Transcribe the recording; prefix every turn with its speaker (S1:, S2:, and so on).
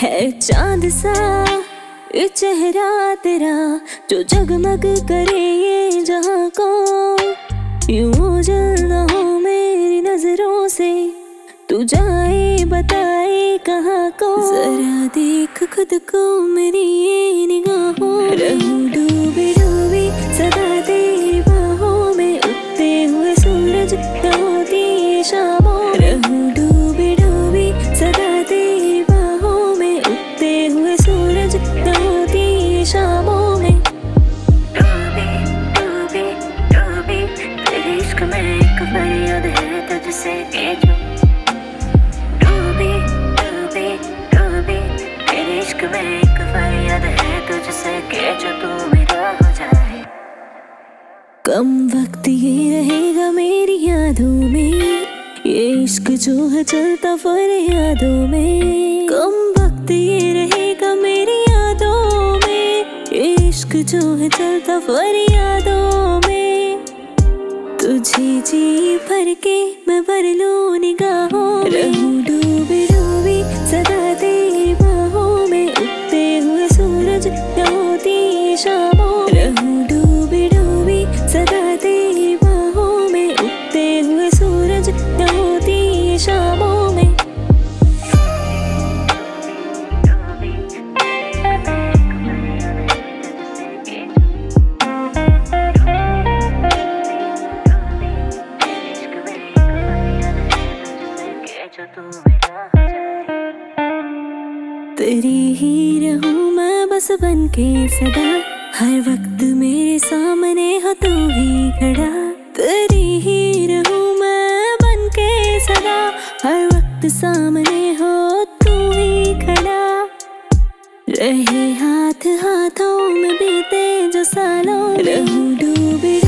S1: है चांद सा ये चेहरा तेरा जो जगमग करे ये जहां को। यूं जलना हो मेरी नजरों से, तू जाए बताए कहाँ को। जरा देख खुद को मेरी ये निगाहों, रहूं डूबी डूबी सदा तेरी बाहों में। उगते हुए सूरज न होती ये शामों, रहूं डूबी डूबी सदा तेरी बाहों में। उगते हुए सूरज न होती ये शामों में। डूबी डूबी डूबी तेरे इश्क में एक फरियाद है तुझसे के जो। में एक फरियाद है तुझसे के जो तू मेरा हो जाए। कम वक्त ये रहेगा मेरी यादों में, ये इश्क जो है चलता फरियादों में। कम वक्त ये रहेगा मेरी यादों में, ये इश्क जो है चलता फरियादों में। तुझे जी भर के मैं भर लूं निगाहों, रहूं डूबी डूबी सदा तेरी बाहों में। उगते हुए सूरज न होती ये शामों, रहूं डूबी डूबी सदा तेरी बाहों में। उगते हुए सूरज न होती ये शामों में। तेरी ही रहूं मैं बस बनके सदा, हर वक्त मेरे सामने हो तू ही खड़ा। तेरी ही रहूं मैं बनके सदा, हर वक्त सामने हो तू ही खड़ा। रहे हाथ हाथों में बीते जो सालों, रहूं डूबी